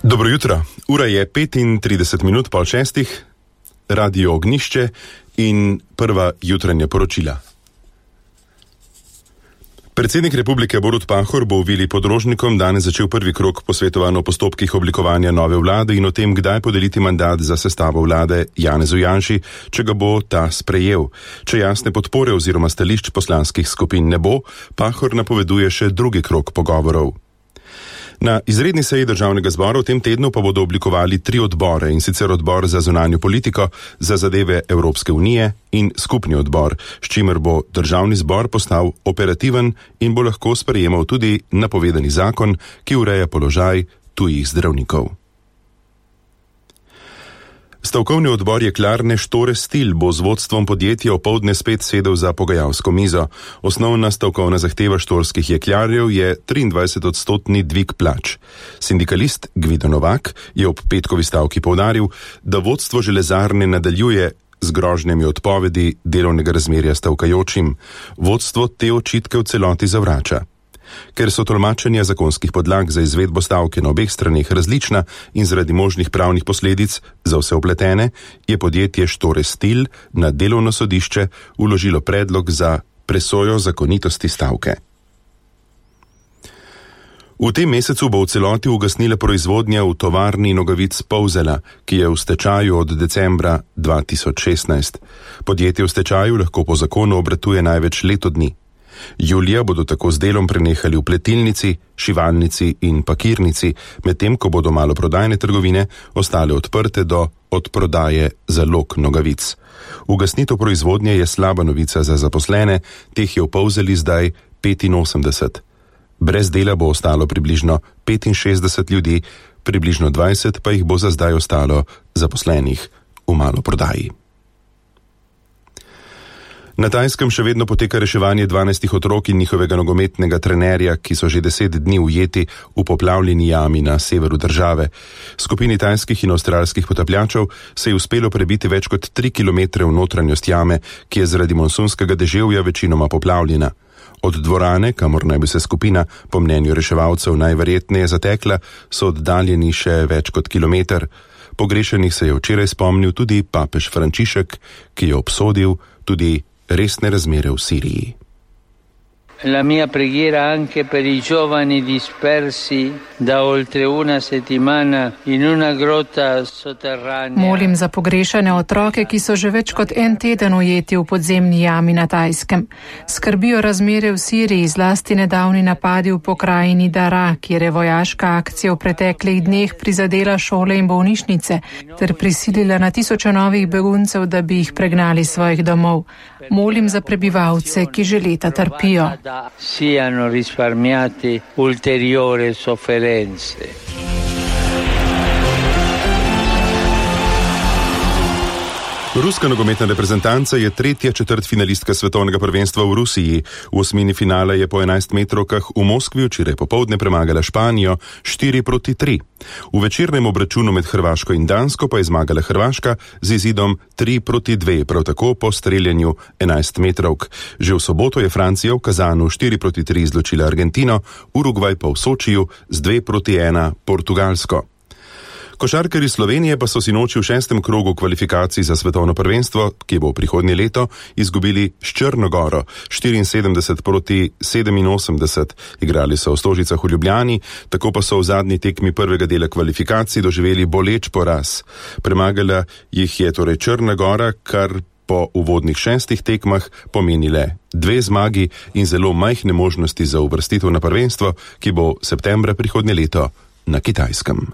Dobro jutro, ura je 35 minut po 6, Radio Ognjišče in prva jutranja poročila. Predsednik republike Borut Pahor bo v Vili pod Rožnikom danes začel prvi krog posvetovanj o postopkih oblikovanja nove vlade in o tem, kdaj podeliti mandat za sestavo vlade Janezu Janši, če ga bo ta sprejel. Če jasne podpore oziroma stališč poslanskih skupin ne bo, Pahor napoveduje še drugi krog pogovorov. Na izredni seji državnega zbora v tem tednu pa bodo oblikovali 3 odbore, in sicer odbor za zunanjo politiko, za zadeve Evropske unije in skupni odbor, s čimer bo državni zbor postal operativen in bo lahko sprejemal tudi napovedani zakon, ki ureja položaj tujih zdravnikov. Stavkovni odbor Jeklarne Štore Stil bo z vodstvom podjetja opoldne spet sedel za pogajalsko mizo. Osnovna stavkovna zahteva štorskih jekljarjev je 23% dvig plač. Sindikalist Gvido Novak je ob petkovi stavki poudaril, da vodstvo železarne nadaljuje z grožnjami odpovedi delovnega razmerja stavkajočim. Vodstvo te očitke v celoti zavrača. Ker so tolmačenja zakonskih podlag za izvedbo stavke na obeh straneh različna in zaradi možnih pravnih posledic za vse vpletene, je podjetje Štore Stil na delovno sodišče vložilo predlog za presojo zakonitosti stavke. V tem mesecu bo v celoti ugasnila proizvodnja v tovarni Nogavic Polzela, ki je v stečaju od decembra 2016. Podjetje v stečaju lahko po zakonu obratuje največ leto dni. Julija bodo tako z delom prenehali v pletilnici, šivalnici in pakirnici, medtem ko bodo maloprodajne trgovine ostale odprte do odprodaje zalog nogavic. Ugasnitev proizvodnje je slaba novica za zaposlene, teh je v Polzeli zdaj 85. Brez dela bo ostalo približno 65 ljudi, približno 20 pa jih bo za zdaj ostalo zaposlenih v maloprodaji. Na Tajskem še vedno poteka reševanje 12 otrok in njihovega nogometnega trenerja, ki so že 10 dni ujeti v poplavljeni jami na severu države. Skupini tajskih in avstralskih potapljačev se je uspelo prebiti več kot 3 kilometre v notranjost jame, ki je zaradi monsunskega deževja večinoma poplavljena. Od dvorane, kamor naj bi se skupina po mnenju reševalcev najverjetneje zatekla, so oddaljeni še več kot kilometer. Pogrešenih se je včeraj spomnil tudi papež Frančišek, ki je obsodil tudi resne razmere v Siriji. La mia preghiera anche per i giovani dispersi da oltre una settimana in una grotta sotterranea. Molim za pogrešane otroke, ki so že več kot en teden ujeti v podzemni jami na Tajskem. Skrbijo razmere v Siriji, zlasti nedavni napadi v pokrajini Dara, kjer je vojaška akcija v preteklih dneh prizadela šole in bolnišnice ter prisilila na tisoče novih beguncev, da bi jih pregnali svojih domov. Molim za prebivalce, ki že leta trpijo. Siano risparmiate ulteriori sofferenze. Ruska nogometna reprezentanca je tretja četrtfinalistka svetovnega prvenstva v Rusiji. V osmini finala je po 11 metrovkah v Moskvi včeraj popoldne premagala Španijo 4-3. V večernem obračunu med Hrvaško in Dansko pa je zmagala Hrvaška z izidom 3-2, prav tako po streljanju 11 metrovk. Že v soboto je Francija v Kazanu 4-3 izločila Argentino, Urugvaj pa v Sočiju z 2-1 Portugalsko. Košarkarji Slovenije pa so sinoči v 6. krogu kvalifikacij za svetovno prvenstvo, ki bo prihodnje leto, izgubili s Črno Goro 74-87. Igrali so v Stožicah v Ljubljani, tako pa so v zadnji tekmi prvega dela kvalifikacij doživeli boleč poraz. Premagala jih je torej Črna Gora, kar po uvodnih 6 tekmah pomenile 2 zmagi in zelo majhne možnosti za uvrstitev na prvenstvo, ki bo septembra prihodnje leto na Kitajskem.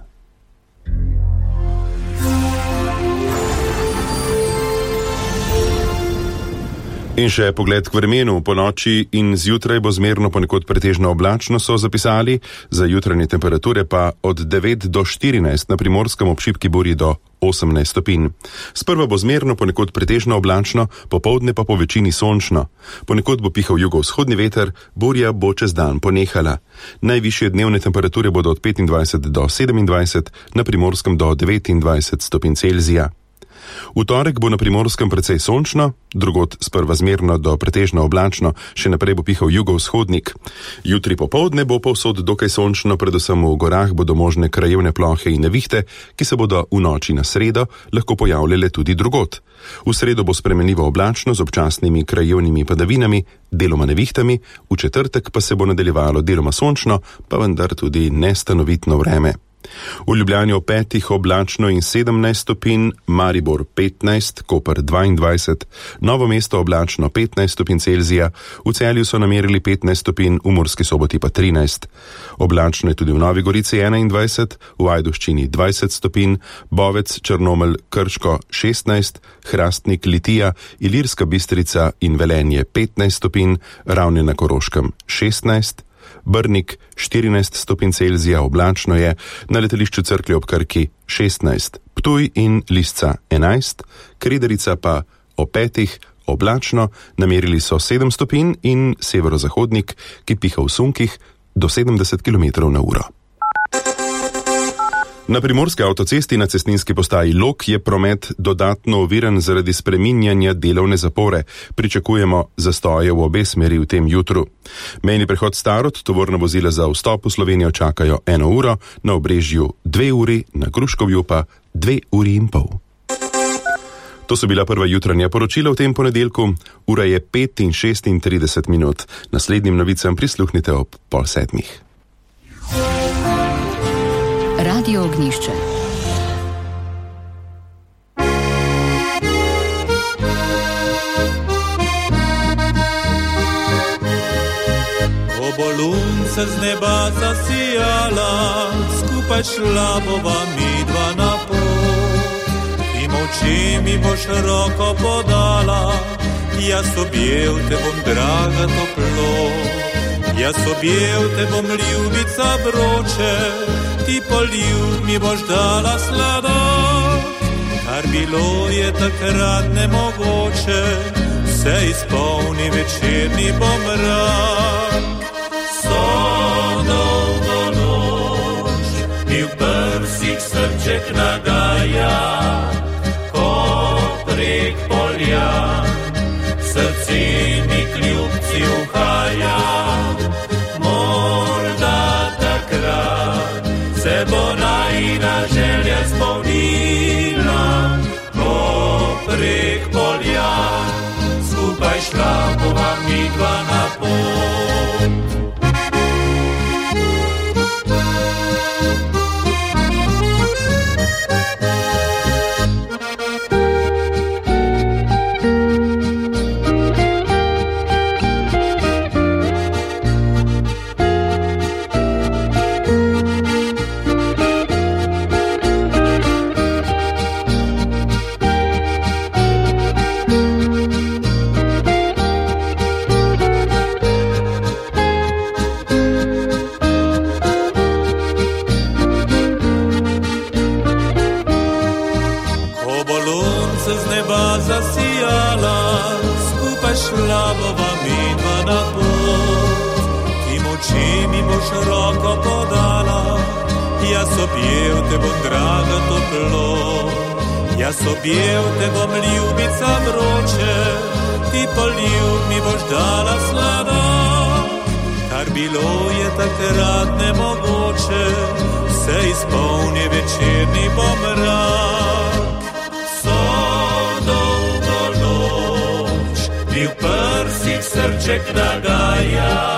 In še pogled k vremenu. Po noči in zjutraj bo zmerno ponekod pretežno oblačno, so zapisali, za jutranje temperature pa od 9 do 14, na Primorskem ob šibki burji do 18 stopinj. Sprva bo zmerno ponekod pretežno oblačno, popoldne pa po večini sončno. Ponekod bo pihal jugovzhodni veter, burja bo čez dan ponehala. Najvišje dnevne temperature bodo od 25 do 27, na Primorskem do 29 stopinj Celzija. V torek bo na Primorskem precej sončno, drugod sprva zmerno do pretežno oblačno, še naprej bo pihal jugovzhodnik. Jutri popoldne bo povsod dokaj sončno, predvsem v gorah bodo možne krajevne plohe in nevihte, ki se bodo v noči na sredo lahko pojavljale tudi drugod. V sredo bo spremenljivo oblačno z občasnimi krajevnimi padavinami, deloma nevihtami, v četrtek pa se bo nadaljevalo deloma sončno, pa vendar tudi nestanovitno vreme. V Ljubljani ob 5 oblačno in 17 stopinj, Maribor 15, Koper 22, Novo mesto oblačno 15 stopinj Celzija, v Celju so namerili 15 stopinj, v Murski Soboti pa 13. Oblačno je tudi v Novi Gorici 21, v Ajdovščini 20 stopinj, Bovec, Črnomelj, Krško 16, Hrastnik, Litija, Ilirska Bistrica in Velenje 15 stopinj, Ravne na Koroškem 16, Brnik 14 stopinj Celzija, oblačno je, na letališču Cerklje ob Krki 16, Ptuj in Lisca 11, Krederica pa ob 5 oblačno, namerili so 7 stopinj in severozahodnik, ki piha v sunkih do 70 km/h. Na primorski avtocesti na cestninski postaji Log je promet dodatno oviran zaradi spreminjanja delovne zapore. Pričakujemo zastoje v obe smeri v tem jutru. Mejni prehod Starod, tovorna vozila za vstop v Slovenijo čakajo 1 uro, na Obrežju 2 uri, na Gruškovju pa 2,5 ure. To so bila prva jutranja poročila v tem ponedeljku. Ura je 5:36. Naslednjim novicam prisluhnite ob 6:30. Radio Ognjišče. Ko bo lunce z neba zasijala, skupaj šla bova midva na pot. Ti moči mi boš roko podala, jaz objel te bom, draga, toplo. Jaz objel te bom, ljubica, vroče, ti poljub mi boš dala sladok. Kar bilo je takrat nemogoče, se izpolni večerni pomrak. So dolgo noč, mi v prsih srček nagaja, ko prek polja srce mi kljubci uhaja. Se bo najina želja spolnila, ko prek polja skupaj šla bova midva na pot. Šla bova midva na pot, ti moči mi boš roko podala, jaz objel te bom, draga, toplo. Jaz objel te bom, ljubica, vroče, ti poljub mi boš dala sladok. Kar bilo je takrat nemogoče, se izpolni večerni pomrak. Mi v prsih srček nagaja,